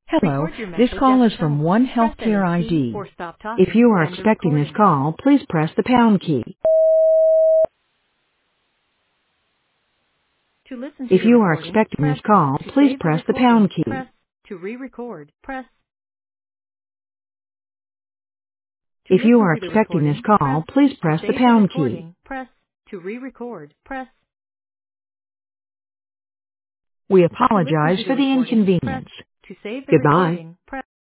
Hello, Record your this message at call the is from tone. One Press Healthcare any key ID. or stop If talking you to are end the expecting this recording. call, please press the pound key. To listen to If your you are recording, expecting this press. call, To please save the press the recording, pound key. press. To re-record, press. To If you listen are to the expecting this recording, press. call, please To press the save the pound key. recording, press. To re-record, press. We To listen apologize to the for the recording, press. inconvenience. To save the Goodbye. recording,